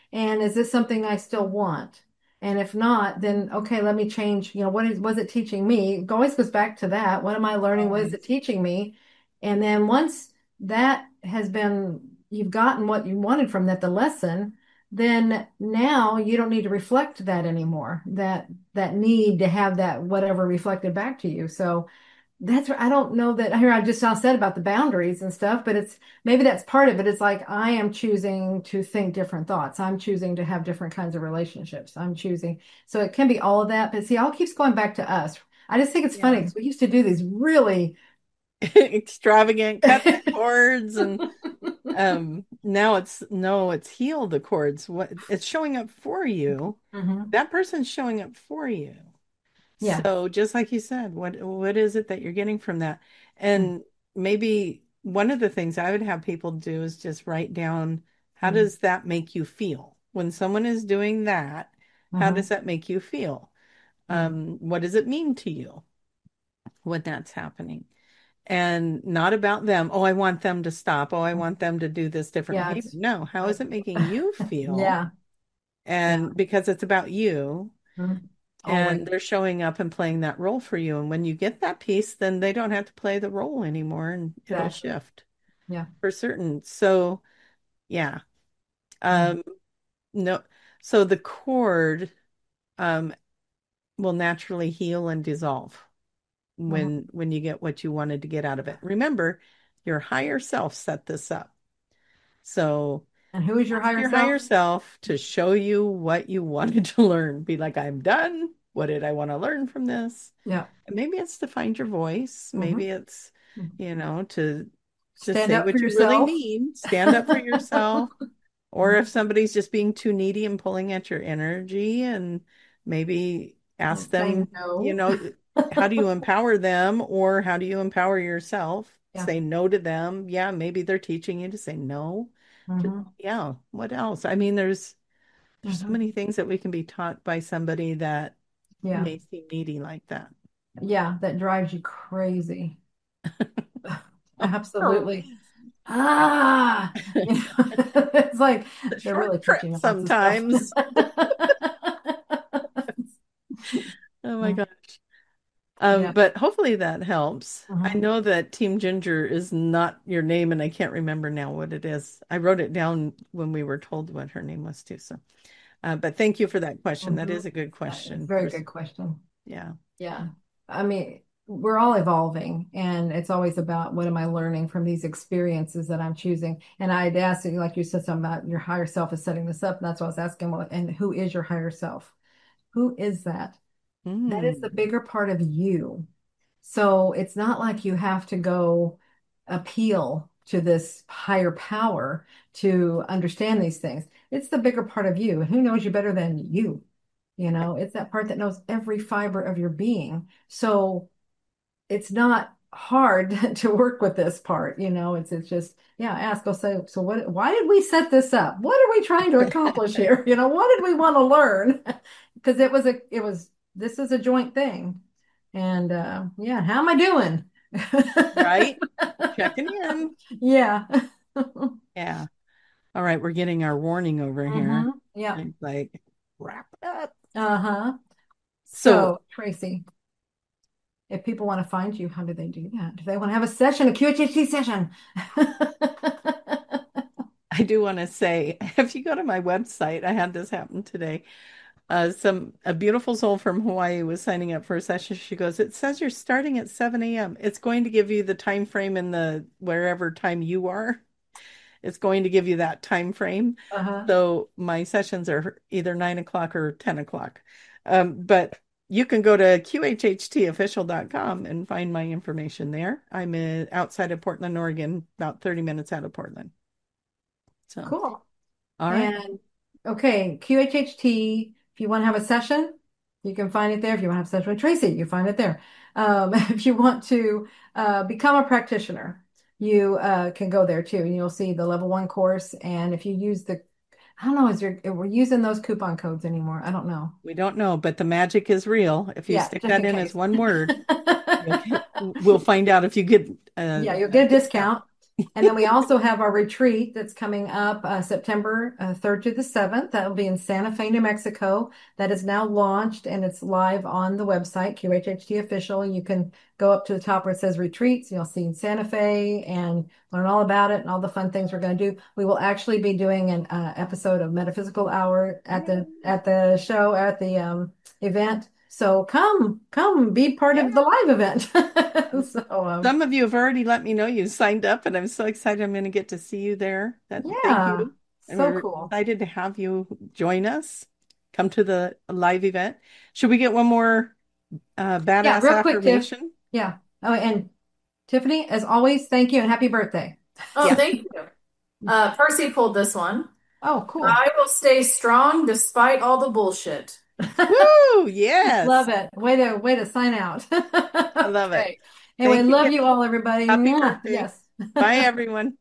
And is this something I still want? And if not, then okay, let me change. You know, what is was it teaching me? It always goes back to that. What am I learning? What is Right. it teaching me? And then once that has been, you've gotten what you wanted from that, the lesson, then now you don't need to reflect that anymore. That that need to have that whatever reflected back to you. So that's I don't know that here I just now said about the boundaries and stuff, but it's maybe that's part of it. It's like I am choosing to think different thoughts. I'm choosing to have different kinds of relationships. I'm choosing. So it can be all of that, but see, all keeps going back to us. I just think it's funny Yeah. because we used to do these really Extravagant, cut the cords, and um now it's no, it's heal the cords. What it's showing up for you. Mhm. That person's showing up for you. Yeah. So just like you said, what what is it that you're getting from that? And maybe one of the things I would have people do is just write down, how Mhm. does that make you feel? When someone is doing that, how does Mhm. that make you feel? Mhm. Um, what does it mean to you when that's happening? And not about them. Oh, I want them to stop. Oh, I want them to do this different Yeah, behavior. it's No, how like is it making you feel? yeah, yeah. And because it's about you, Mhm. Always. and they're showing up and playing that role for you. And when you get that piece, then they don't have to play the role anymore and it'll Exactly. shift Yeah. for certain. So, yeah. Mhm. Um, no, so the cord um will naturally heal and dissolve Mhm. when when you get what you wanted to get out of it. Remember, your higher self set this up. So And who is your ask higher your self? higher self to show you what you wanted to learn. Be like, I'm done. What did I want to learn from this? Yeah. And maybe it's to find your voice. Maybe Mhm. it's, you know, to just Stand say up for what you really yourself. need, stand up for yourself. Or if somebody's just being too needy and pulling at your energy, and maybe ask Saying them, you no. know, how do you empower them or how do you empower yourself? Yeah. Say no to them. Yeah, maybe they're teaching you to say no. To, Hmm. yeah, what else? I mean, there's there's so Hmm. many things that we can be taught by somebody that Yeah. may seem needy like that. Yeah. That drives you crazy. Oh, Absolutely. Ah, you know, it's like the they're really shortcut teaching us lots of stuff. sometimes. Oh my Mm. gosh. Um, Yeah. but hopefully that helps. I Hmm. know that Team Ginger is not your name, and I can't remember now what it is. I wrote it down when we were told what her name was too. So, uh, but thank you for that question. That Hmm. is a good It's a question. very For good question. yeah. Yeah. I mean, we're all evolving, and it's always about what am I learning from these experiences that I'm choosing. And I'd asked you, like you said, something about your higher self is setting this up. And that's what I was asking. Well, and who is your higher self? Who is that? That is the Mm, bigger part of you. So it's not like you have to go appeal to this higher power to understand these things. It's the bigger part of you. And who knows you better than you? You know, it's that part that knows every fiber of your being. So it's not hard to work with this part, you know, it's it's just, yeah, ask, I'll say, so what, why did we set this up? What are we trying to accomplish here? You know, what did we want to learn? Because it was a, it was, this is a joint thing. And uh, yeah, how am I doing? right? Checking in. Yeah. Yeah. All right, we're getting our warning over here. Hmm. Yeah. It's like wrap it up. Uh-huh. So So, Tracy, if people want to find you, how do they do that? Do they want to have a session, a Q H H T session? I do want to say, if you go to my website, I had this happen today. Uh, some a beautiful soul from Hawaii was signing up for a session. She goes, "It says you're starting at seven a m. It's going to give you the time frame in the wherever time you are. It's going to give you that time frame. Uh-huh. So my sessions are either nine o'clock or ten o'clock. Um, but you can go to Q H H T official dot com and find my information there. I'm in, outside of Portland, Oregon, about thirty minutes out of Portland. So, Cool. all right. And okay, Q H H T, if you want to have a session, you can find it there. If you want to have a session with Tracy, you find it there. Um, if you want to uh, become a practitioner, you uh, can go there too, and you'll see the level one course. And if you use the, I don't know, is there, we're using those coupon codes anymore? I don't know. We don't know, but the magic is real. If you Yeah, stick just that in in as case. one word, you'll get, we'll find out if you get a, Yeah, you'll a get a discount. discount. And then we also have our retreat that's coming up uh, September uh, third to the seventh. That will be in Santa Fe, New Mexico. That is now launched and it's live on the website, Q H H T Official. You can go up to the top where it says retreats. You'll see Santa Fe and learn all about it and all the fun things we're going to do. We will actually be doing an uh, episode of Metaphysical Hour at the at the show at the um, event. So come, come be part Yeah. of the live event. So um, Some of you have already let me know you signed up, and I'm so excited I'm going to get to see you there. That, thank yeah, you. And so we're cool. excited to have you join us. Come to the live event. Should we get one more uh, Yeah, badass real quick, Tiff. affirmation? Yeah. Oh, and Tiffany, as always, thank you and happy birthday. Oh, Yeah. thank you. Uh, Percy pulled this one. Oh, cool. I will stay strong despite all the bullshit. Woo! Yes. Love it. Way to way to sign out. I love it. Okay. Anyway, Thank you, love you Tiffany. all, everybody. Happy Mwah. birthday. Yes. Bye, everyone.